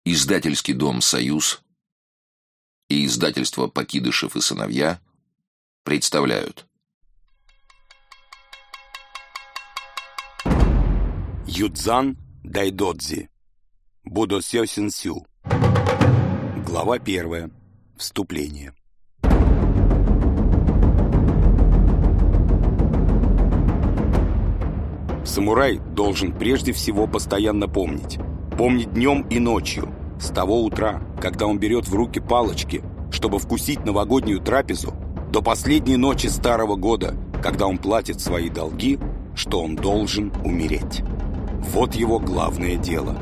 Издательский дом «Союз» и издательство «Покидышев и сыновья» представляют. Юдзан Дайдодзи. Будосё Синсю. Глава 1. Вступление. Самурай должен прежде всего постоянно помнить днем и ночью, с того утра, когда он берет в руки палочки, чтобы вкусить новогоднюю трапезу, до последней ночи старого года, когда он платит свои долги, что он должен умереть. Вот его главное дело.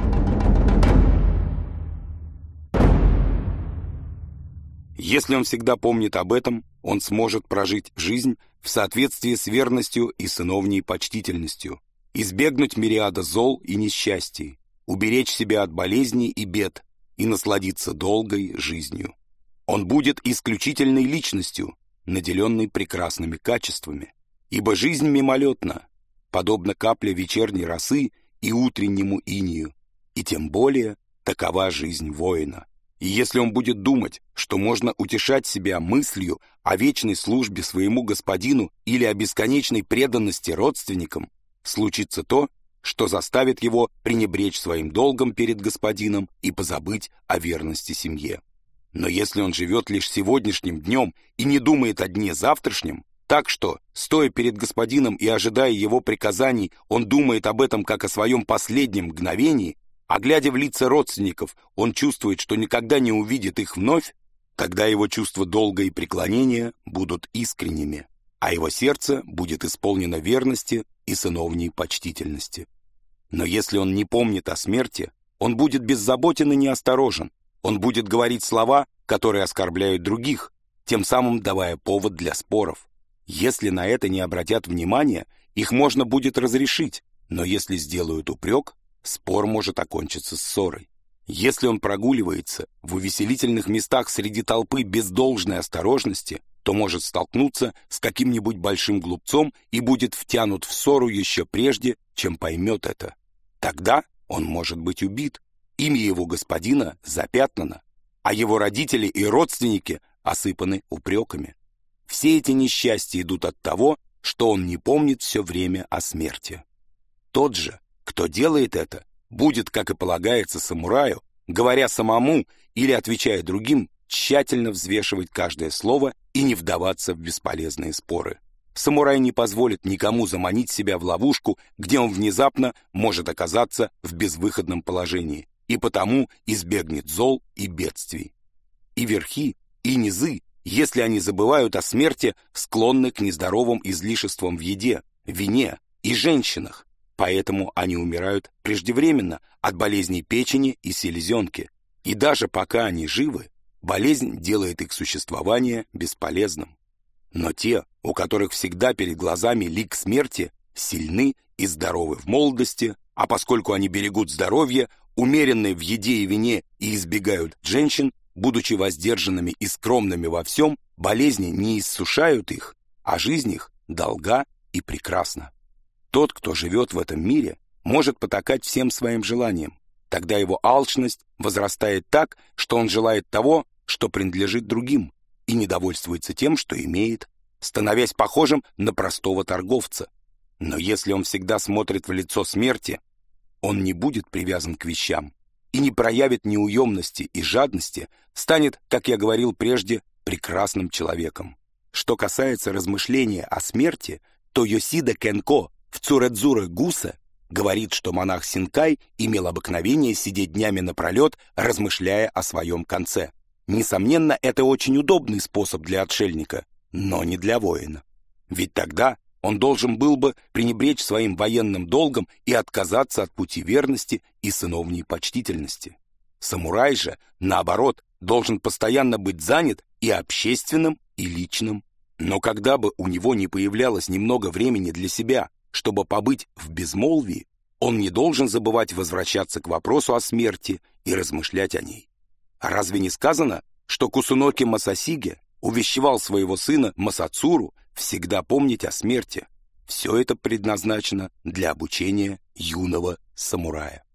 Если он всегда помнит об этом, он сможет прожить жизнь в соответствии с верностью и сыновней почтительностью, избегнуть мириада зол и несчастий, уберечь себя от болезней и бед и насладиться долгой жизнью. Он будет исключительной личностью, наделенной прекрасными качествами, ибо жизнь мимолетна, подобно капле вечерней росы и утреннему инею, и тем более такова жизнь воина. И если он будет думать, что можно утешать себя мыслью о вечной службе своему господину или о бесконечной преданности родственникам, случится то, что заставит его пренебречь своим долгом перед господином и позабыть о верности семье. Но если он живет лишь сегодняшним днем и не думает о дне завтрашнем, так что, стоя перед господином и ожидая его приказаний, он думает об этом как о своем последнем мгновении, а глядя в лица родственников, он чувствует, что никогда не увидит их вновь, тогда его чувства долга и преклонения будут искренними, а его сердце будет исполнено верности и сыновней почтительности. Но если он не помнит о смерти, он будет беззаботен и неосторожен, он будет говорить слова, которые оскорбляют других, тем самым давая повод для споров. Если на это не обратят внимания, их можно будет разрешить, но если сделают упрек, спор может окончиться ссорой. Если он прогуливается в увеселительных местах среди толпы без должной осторожности, то может столкнуться с каким-нибудь большим глупцом и будет втянут в ссору еще прежде, чем поймет это. Тогда он может быть убит, имя его господина запятнано, а его родители и родственники осыпаны упреками. Все эти несчастья идут от того, что он не помнит все время о смерти. Тот же, кто делает это, будет, как и полагается самураю, говоря самому или отвечая другим, тщательно взвешивать каждое слово и не вдаваться в бесполезные споры. Самурай не позволит никому заманить себя в ловушку, где он внезапно может оказаться в безвыходном положении, и потому избегнет зол и бедствий. И верхи, и низы, если они забывают о смерти, склонны к нездоровым излишествам в еде, вине и женщинах, поэтому они умирают преждевременно от болезней печени и селезенки, и даже пока они живы, болезнь делает их существование бесполезным. Но те, у которых всегда перед глазами лик смерти, сильны и здоровы в молодости, а поскольку они берегут здоровье, умеренные в еде и вине и избегают женщин, будучи воздержанными и скромными во всем, болезни не иссушают их, а жизнь их долга и прекрасна. Тот, кто живет в этом мире, может потакать всем своим желаниям. Тогда его алчность возрастает так, что он желает того, что принадлежит другим, и недовольствуется тем, что имеет, становясь похожим на простого торговца. Но если он всегда смотрит в лицо смерти, он не будет привязан к вещам и не проявит неуемности и жадности, станет, как я говорил прежде, прекрасным человеком. Что касается размышления о смерти, то Йосида Кенко в Цурэдзурэ Гуса говорит, что монах Синкай имел обыкновение сидеть днями напролет, размышляя о своем конце. Несомненно, это очень удобный способ для отшельника, но не для воина. Ведь тогда он должен был бы пренебречь своим военным долгом и отказаться от пути верности и сыновней почтительности. Самурай же, наоборот, должен постоянно быть занят и общественным, и личным. Но когда бы у него не появлялось немного времени для себя, чтобы побыть в безмолвии, он не должен забывать возвращаться к вопросу о смерти и размышлять о ней. Разве не сказано, что Кусуноки Масасиге увещевал своего сына Масацуру всегда помнить о смерти? Все это предназначено для обучения юного самурая.